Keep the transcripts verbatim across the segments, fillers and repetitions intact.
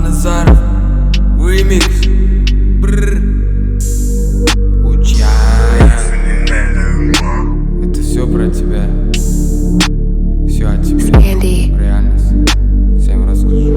Nazarov Remix. Бррр. Учай. Это все про тебя. Все о тебе. Реальность. Всем расскажу.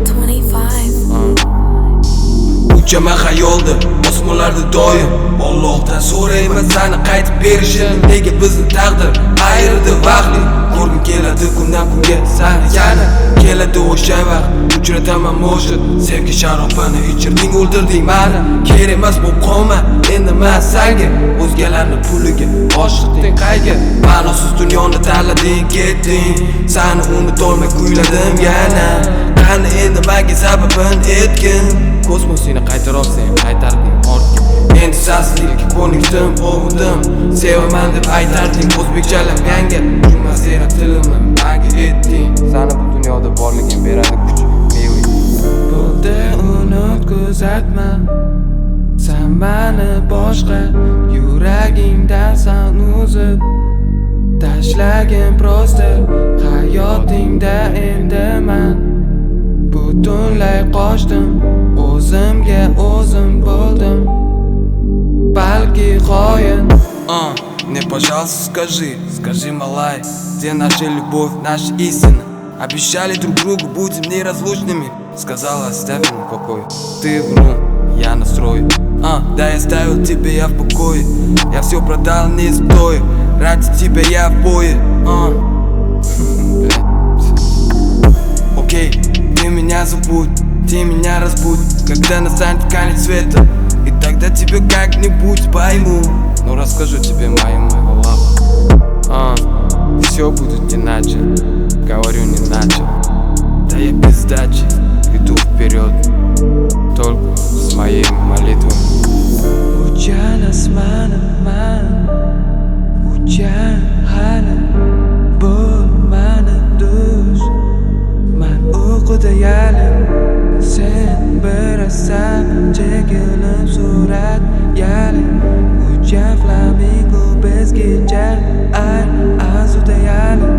Uchama xayolda osmonlarda doim Allohdan so'rayman sani qaytib berishini. Nega bizni taqdir ayirdi vaqtli. Ko'rgim keladi kundan kunga sani yana. Keladi o'sha vaqt, uchrataman mo'shiq. Sevgi sharobini ichirding, o'ldirding mani. Kerak emas bu qoma, endi men senga. O'zgalarning puliga oshiqding qayga. Ma'nosiz dunyoni tanlading, ketding. Sani unutolmay kuyladim yana. Qani endi menga sababin etgin. Kosmosini qaytarolsang qaytarding ortga. Endi sensizlikka ko'nikdim, ovundim. Sevaman deb aytarding o'zbekchalab yanga. Jumla sera tilimni menga etding. Sani bu dunyoda borliging beradi kuch, meva. Bo'ldi unut kuzatma. Sen meni boshqa yuragingdan san uzib tashlagin prosta. Hayotingda endi men butunlay qochdim. O'zimga o'zim bo'ldim, balki xoin. А, мне, пожалуйста, скажи, скажи, малай, где наша любовь, наша истина? Обещали друг другу, будем неразлучными. Сказала, оставь меня в покое. Ты врун, я настрою. А, да, я оставил тебя, я в покое. Я все продал, не стою. Ради тебя я в бое. А, окей, ты меня забудь. Ты меня разбудь, когда настанет конец света. И тогда тебя как-нибудь пойму. Ну расскажу тебе моему лаву. А, все будет иначе, говорю не начал. Да я без сдачи иду вперед, только с моей молитвой. Учан османом ман, учан хален, бол маны душ, ман уқуда ялен. Sen berasan çekilip surat yalin. Uçan flamingo bezgince ay azuda yalin.